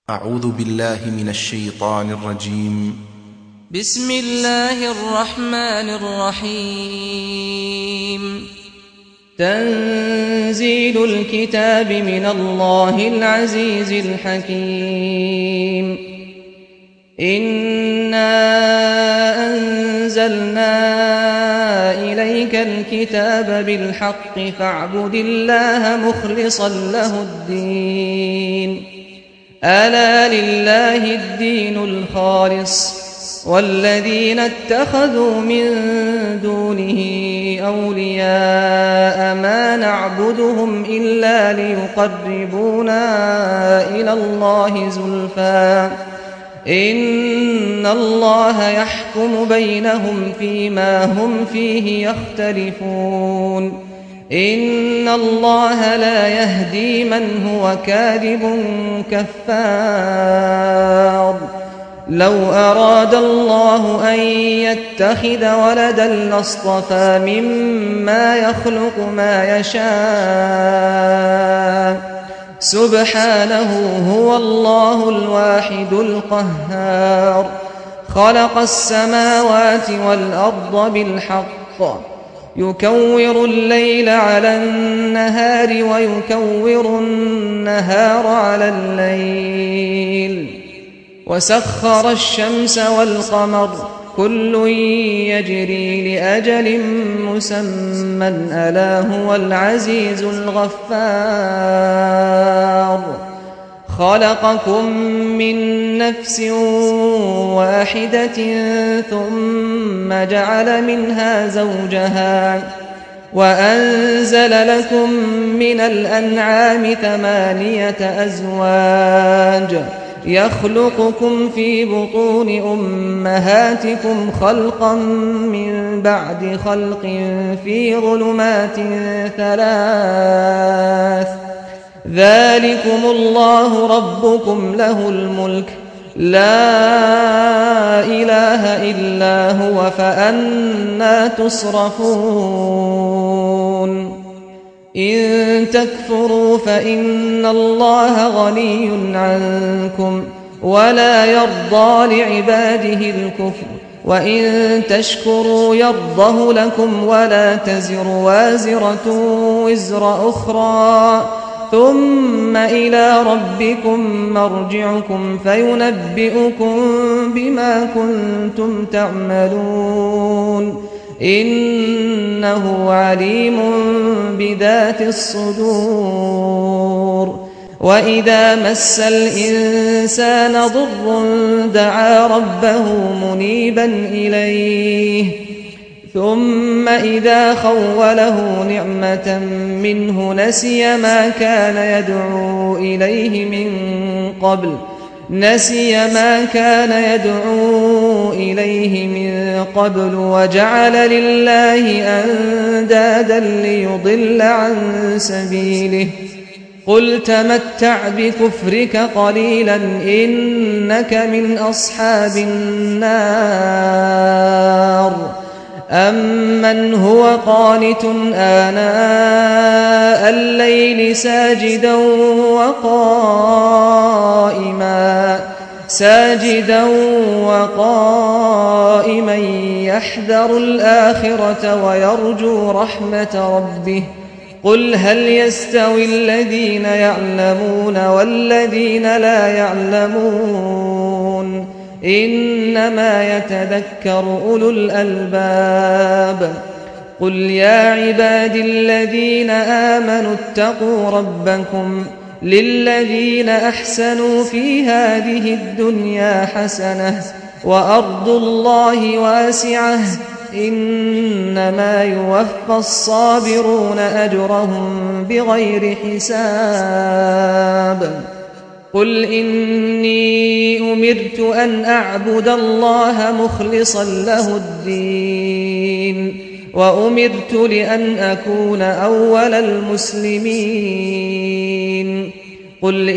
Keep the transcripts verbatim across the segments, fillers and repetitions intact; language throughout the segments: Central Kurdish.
أعوذ بالله من الشيطان الرجيم. بسم الله الرحمن الرحيم. تنزيل الكتاب من الله العزيز الحكيم. إنا أنزلنا إليك الكتاب بالحق فاعبد الله مخلصا له الدين. ألا لله الدين الخالص والذين اتخذوا من دونه أولياء ما نعبدهم إلا ليقربونا إلى الله زلفى إن الله يحكم بينهم فيما هم فيه يختلفون. إن الله لا يهدي من هو كاذب كفار. لو أراد الله أن يتخذ ولدا لاصطفى مما يخلق ما يشاء سبحانه هو الله الواحد القهار. خلق السماوات والأرض بالحق يكور الليل على النهار ويكور النهار على الليل وسخر الشمس والقمر كل يجري لأجل مسمى ألا هو العزيز الغفار. خلقكم من نفس واحدة ثم جعل منها زوجها وأنزل لكم من الأنعام ثمانية أزواج يخلقكم في بطون أمهاتكم خلقا من بعد خلق في ظلمات ثلاث ذلكم الله ربكم له الملك لا إله إلا هو فأنى تصرفون. إن تكفروا فإن الله غني عنكم ولا يرضى لعباده الكفر وإن تشكروا يرضه لكم ولا تزر وازرة وزر أخرى ثم إلى ربكم مرجعكم فينبئكم بما كنتم تعملون. إنه عليم بذات الصدور. وإذا مس الإنسان ضر دعا ربه منيبا إليه ثم إذا خوله نعمة منه نسي ما كان يدعو إليه من قبل نسي ما كان يدعو إليه من قبل وجعل لله أندادا ليضل عن سبيله. قل تمتع بكفرك قليلا إنك من أصحاب النار. أمن هو قانت آناء الليل ساجدا وقائما ساجدا وقائما يحذر الآخرة ويرجو رحمة ربه. قل هل يستوي الذين يعلمون والذين لا يعلمون إنما يتذكر أولو الألباب. قل يا عبادي الذين آمنوا اتقوا ربكم للذين أحسنوا في هذه الدنيا حسنة وأرض الله واسعة إنما يوفى الصابرون أجرهم بغير حساب. قل إني أمرت أن أعبد الله مخلصا له الدين وأمرت لأن أكون أول المسلمين. قل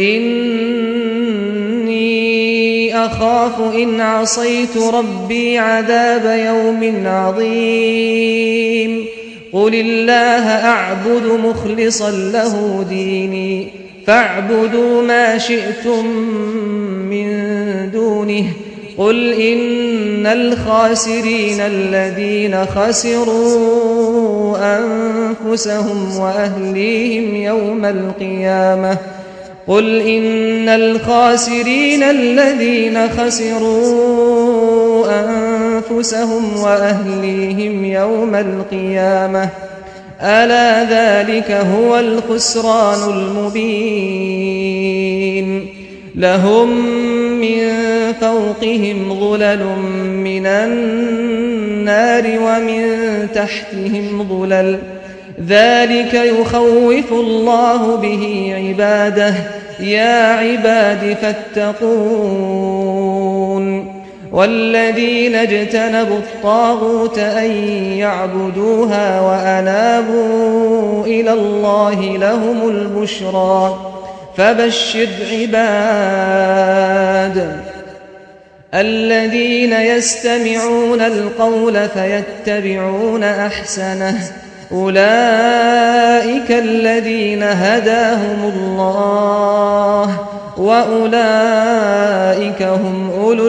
إني أخاف إن عصيت ربي عذاب يوم عظيم. قل الله أعبد مخلصا له ديني فاعبدوا ما شئتم من دونه قل إن الخاسرين الذين خسروا أنفسهم وأهليهم يوم القيامة قل إن الخاسرين الذين خسروا أنفسهم وأهليهم يوم القيامة ألا ذلك هو الخسران المبين لهم من فوقهم ظلل من النار ومن تحتهم ظلل ذلك يخوف الله به عباده يا عباد فاتقون والذين اجتنبوا الطاغوت أن يعبدوها وأنابوا إلى الله لهم البشرى فبشر عباد الذين يستمعون القول فيتبعون أحسنه أولئك الذين هداهم الله وأولئك هم أولو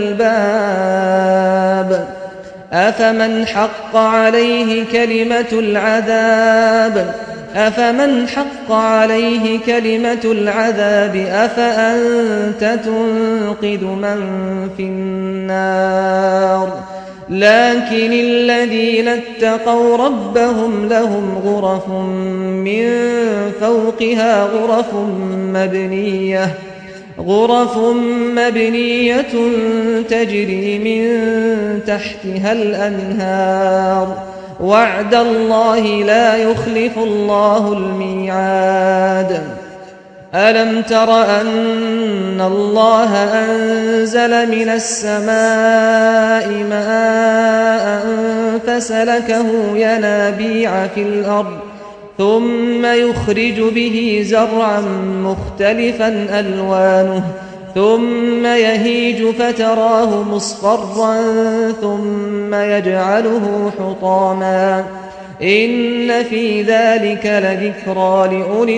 الألباب أفمن حق عليه كلمة العذاب أفمن حق عليه كلمة العذاب أفأنت تنقذ من في النار لكن الذين اتقوا ربهم لهم غرف من فوقها غرف مبنية غرف مبنية تجري من تحتها الأنهار وعد الله لا يخلف الله الميعاد ألم تر أن الله أنزل من السماء ماء فسلكه ينابيع في الأرض ثم يخرج به زرعا مختلفا ألوانه ثم يهيج فتراه مصفرا ثم يجعله حطاما إن في ذلك لذكرى لأولي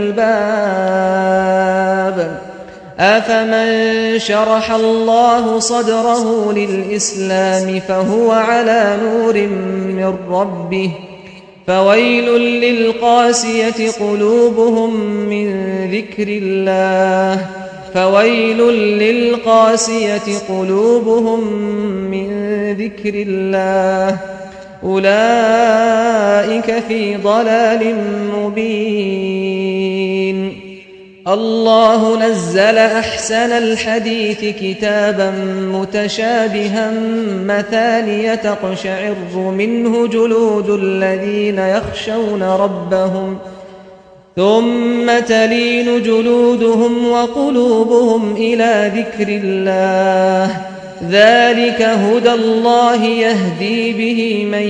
الألباب أفمن شرح الله صدره للإسلام فهو على نور من ربه فويل للقاسية قلوبهم من ذكر الله فويل للقاسية قلوبهم من ذكر الله أولئك في ضلال مبين الله نزل أحسن الحديث كتابا متشابها مثانية تقشعر منه جلود الذين يخشون ربهم ثم تلين جلودهم وقلوبهم إلى ذكر الله ذلك هدى الله يهدي به من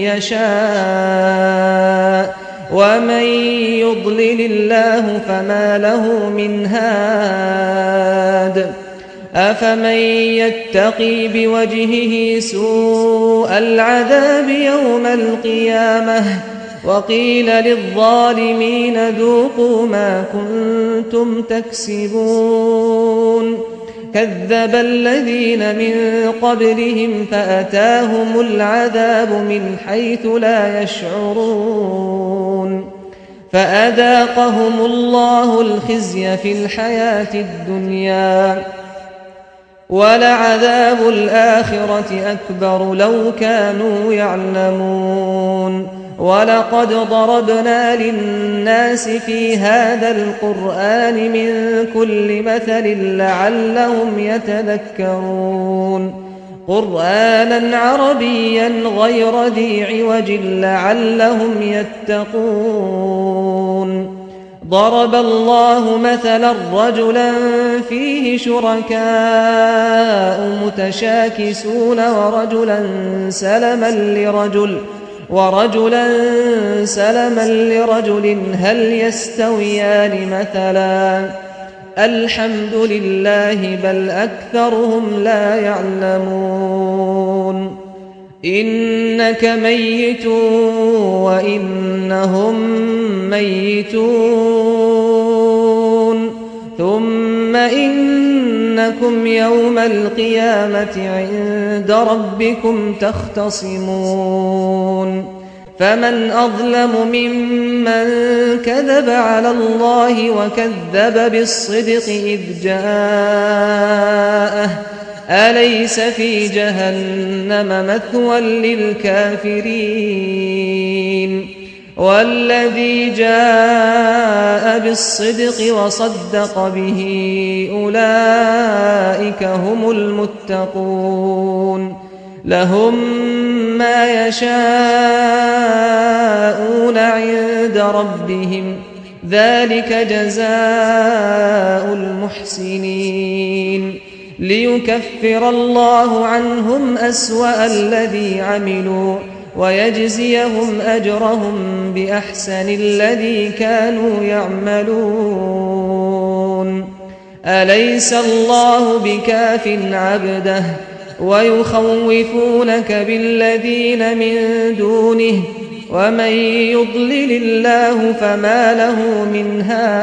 يشاء ومن يضلل الله فما له من هاد أفمن يتقي بوجهه سوء العذاب يوم القيامة وقيل للظالمين ذوقوا ما كنتم تكسبون كذب الذين من قبلهم فأتاهم العذاب من حيث لا يشعرون فأذاقهم الله الخزي في الحياة الدنيا ولعذاب الآخرة أكبر لو كانوا يعلمون ولقد ضربنا للناس في هذا القرآن من كل مثل لعلهم يتذكرون قرآنا عربيا غير ذي عوج لعلهم يتقون ضرب الله مثلا رجلا فيه شركاء متشاكسون ورجلا سلما لرجل ورجلا سلما لرجل هل يستويان مثلا الحمد لله بل أكثرهم لا يعلمون إنك ميت وإنهم ميتون ثم إنكم يوم القيامة عند ربكم تختصمون فمن أظلم ممن كذب على الله وكذب بالصدق إذ جاءه أليس في جهنم مثوى للكافرين والذي جاء بالصدق وصدق به أولئك هم المتقون لهم ما يشاءون عند ربهم ذلك جزاء المحسنين ليكفر الله عنهم أسوأ الذي عملوا ويجزيهم أجرهم بأحسن الذي كانوا يعملون أليس الله بكاف عبده ويخوفونك بالذين من دونه ومن يضلل الله فما له من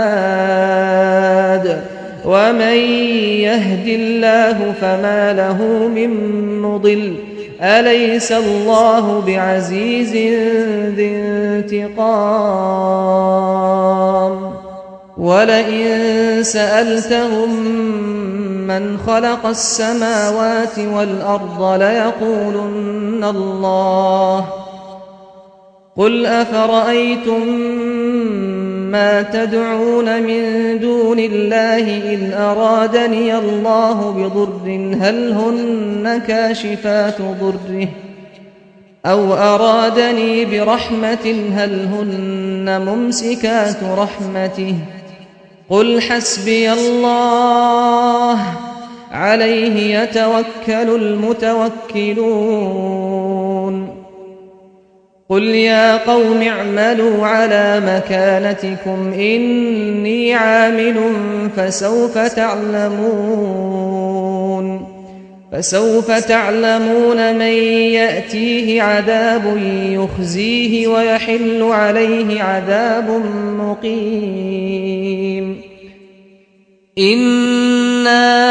هاد ومن يهد الله فما له من مضل أليس الله بعزيز ذي انتقام ولئن سألتهم من خلق السماوات والأرض ليقولن الله قل أفرأيتم ما تدعون من دون الله إن أرادني الله بضر هل هن كاشفات ضره أو أرادني برحمة هل هن ممسكات رحمته قل حسبي الله عليه يتوكل المتوكلون قل يا قوم اعملوا على مكانتكم إني عامل فسوف تعلمون فسوف تعلمون من يأتيه عذاب يخزيه ويحل عليه عذاب مقيم إنا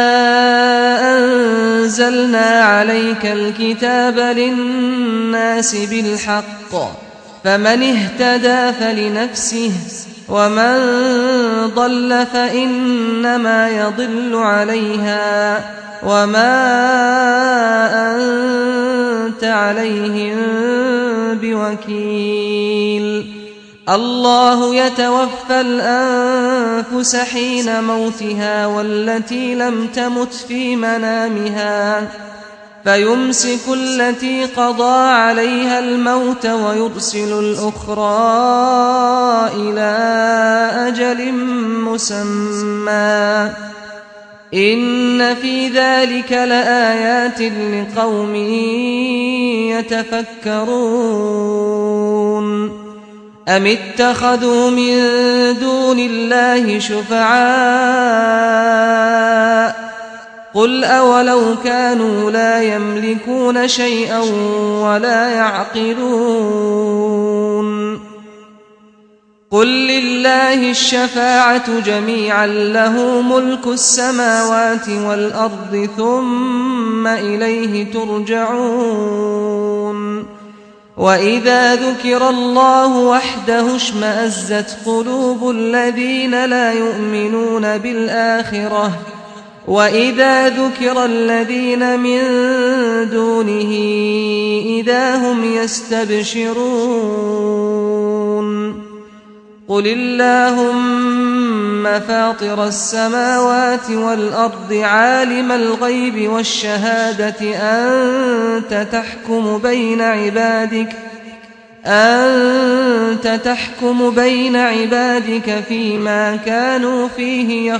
أنزلنا عليك الكتاب للناس بالحق فمن اهتدى فلنفسه ومن ضل فإنما يضل عليها وما أنت عليهم بوكيل الله يتوفى الأنفس حين موتها والتي لم تمت في منامها فيمسك التي قضى عليها الموت ويرسل الأخرى إلى أجل مسمى إن في ذلك لآيات لقوم يتفكرون أم اتخذوا من دون الله شفعاء قل أولو كانوا لا يملكون شيئا ولا يعقلون قل لله الشفاعة جميعا له ملك السماوات والأرض ثم إليه ترجعون وإذا ذكر الله وحده اشمأزت قلوب الذين لا يؤمنون بالآخرة وإذا ذكر الذين من دونه إذا هم يستبشرون قل اللهم فاطر السماوات والأرض عالم الغيب والشهادة أنت تحكم بين عبادك أنت تحكم بين عبادك فيما كانوا فيه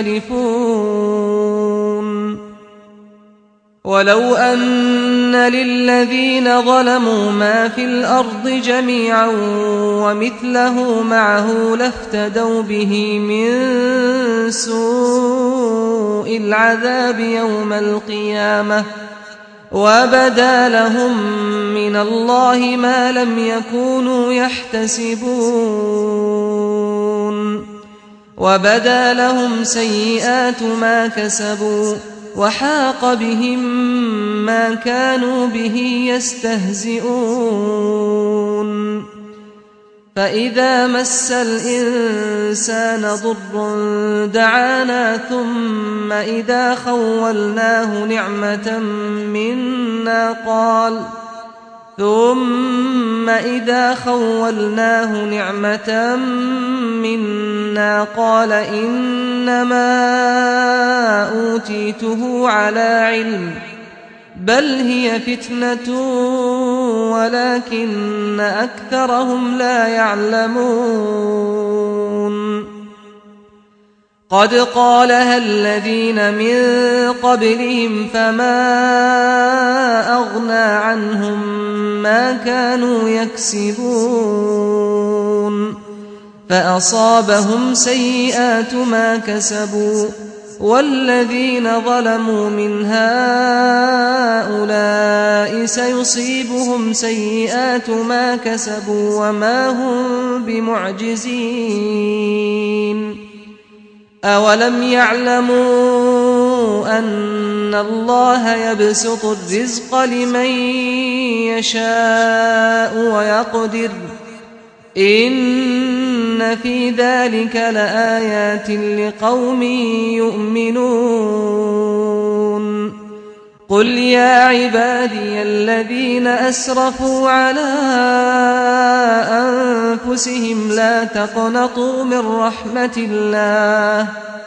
يختلفون ولو أن للذين ظلموا ما في الأرض جميعا ومثله معه لافتدوا به من سوء العذاب يوم القيامة وبدا لهم من الله ما لم يكونوا يحتسبون وبدا لهم سيئات ما كسبوا وحاق بهم ما كانوا به يستهزئون فإذا مس الإنسان ضر دعانا ثم إذا خولناه نعمة منا قال ثم إذا خولناه نعمة منا قال إنما أوتيته على علم بل هي فتنة ولكن أكثرهم لا يعلمون قد قالها الذين من قبلهم فما أغنى عنهم ما كانوا يكسبون فأصابهم سيئات ما كسبوا والذين ظلموا من هؤلاء سيصيبهم سيئات ما كسبوا وما هم بمعجزين أولم يعلموا أن الله يبسط الرزق لمن يشاء ويقدر إن في ذلك لآيات لقوم يؤمنون قل يا عبادي الذين أسرفوا على أنفسهم لا تقنطوا من رحمة الله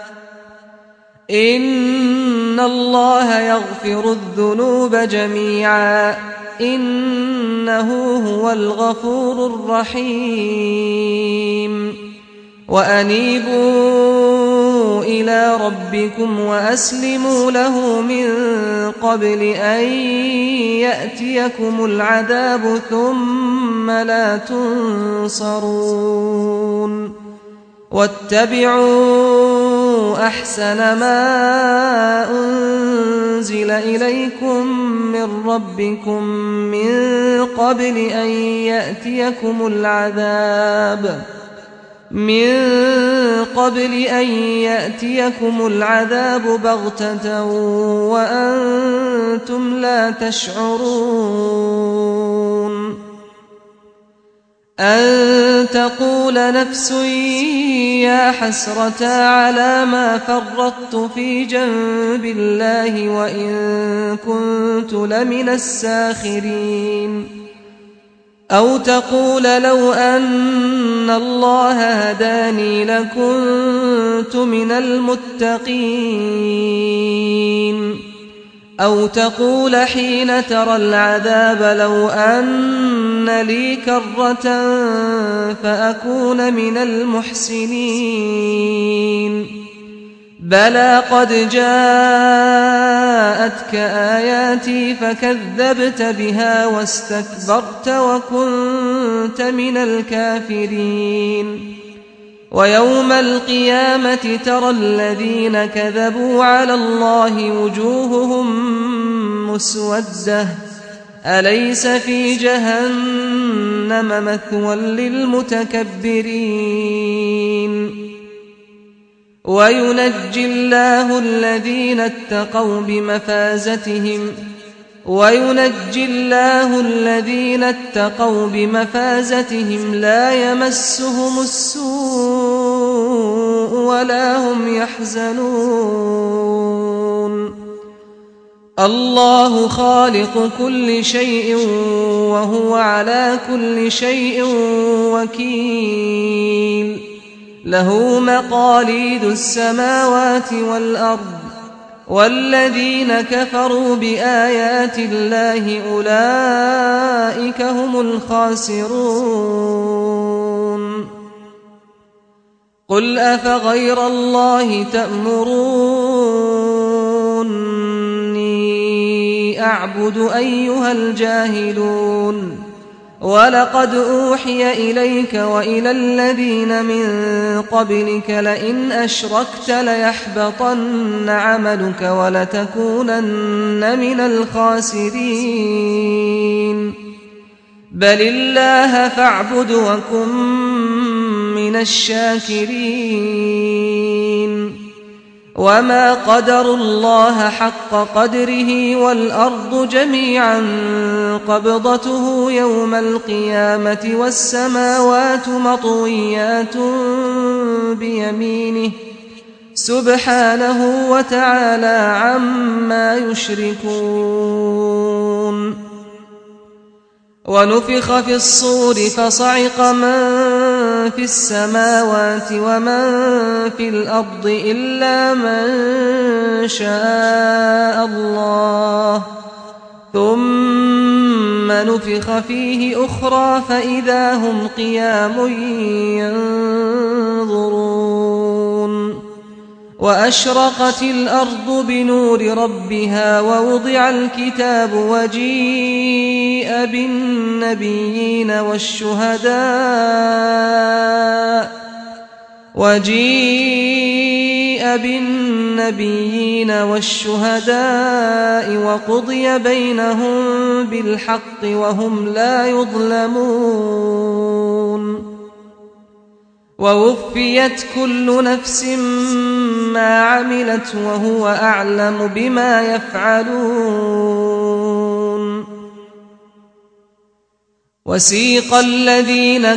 إن الله يغفر الذنوب جميعا إنه هو الغفور الرحيم وأنيبوا إلى ربكم وأسلموا له من قبل أن يأتيكم العذاب ثم لا تنصرون واتبعوا أحسن ما أنزل إليكم من ربكم من قبل أن يأتيكم العذاب من قبل أن يأتيكم العذاب بغتة وأنتم لا تشعرون أن تقول نفس يا حسرة على ما فرطت في جنب الله وإن كنت لمن الساخرين أو تقول لو أن الله هداني لكنت من المتقين أو تقول حين ترى العذاب لو أن لي كرة فأكون من المحسنين بلى قد جاءتك آياتي فكذبت بها واستكبرت وكنت من الكافرين ويوم القيامة ترى الذين كذبوا على الله وجوههم مسودة أليس في جهنم مثوى للمتكبرين وينجي الله الذين اتقوا بمفازتهم وينجي الله الذين اتقوا بمفازتهم لا يمسهم السوء ولا هم يحزنون الله خالق كل شيء وهو على كل شيء وكيل له مقاليد السماوات والأرض والذين كفروا بآيات الله أولئك هم الخاسرون قل أفغير الله تأمروني أعبد أيها الجاهلون ولقد أوحي إليك وإلى الذين من قبلك لئن أشركت ليحبطن عملك ولتكونن من الخاسرين بل الله فاعبد وكن من من الشاكرين وما قدروا الله حق قدره والأرض جميعا قبضته يوم القيامة والسماوات مطويات بيمينه سبحانه وتعالى عما يشركون ونفخ في الصور فصعق من في السماوات ومن في الأرض إلا من شاء الله ثم نفخ فيه أخرى فإذا هم قيام ينظرون وأشرقت الأرض بنور ربها ووضع الكتاب وجيء بالنبيين والشهداء وجيء بالنبيين والشهداء وقضي بينهم بالحق وهم لا يظلمون ووفيت كل نفس ما عملت وهو أعلم بما يفعلون وسيق الذين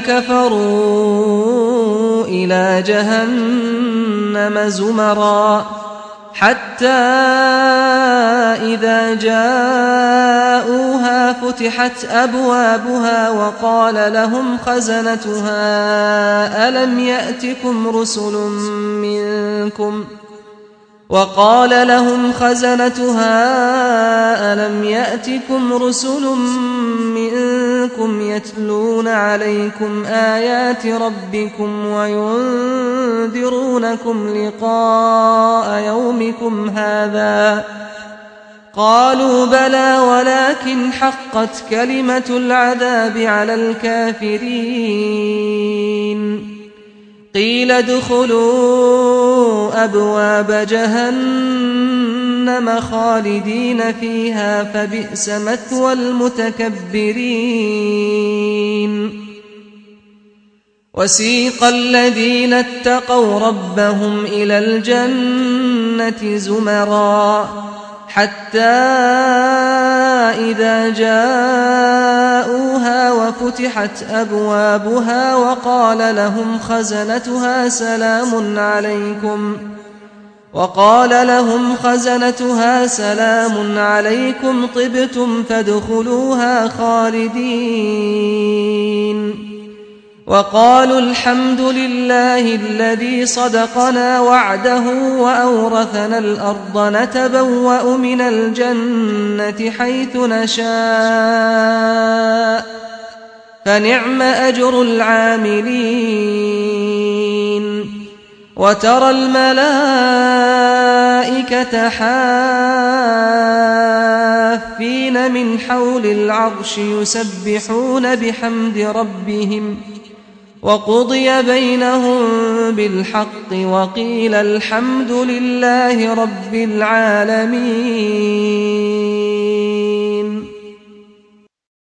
كفروا إلى جهنم زمرا حتى إذا جاءوها فتحت أبوابها وقال لهم خزنتها ألم يأتكم رسل منكم وقال لهم خزنتها ألم يأتكم رسل منكم يتلون عليكم آيات ربكم وينذرونكم لقاء يومكم هذا قالوا بلى ولكن حقت كلمة العذاب على الكافرين قيل ادخلوا أبواب جهنم خالدين فيها فبئس مثوى المتكبرين وسيق الذين اتقوا ربهم إلى الجنة زمرا حتى إذا جاءوها وفتحت أبوابها وقال لهم خزنتها سلام عليكم وقال لهم خزنتها سلام عليكم طبتم فادخلوها خالدين وقالوا الحمد لله الذي صدقنا وعده وأورثنا الأرض نتبوأ من الجنة حيث نشاء فنعم أجر العاملين وترى الملائكة حافين من حول العرش يسبحون بحمد ربهم وقضي بينهم بالحق وقيل الحمد لله رب العالمين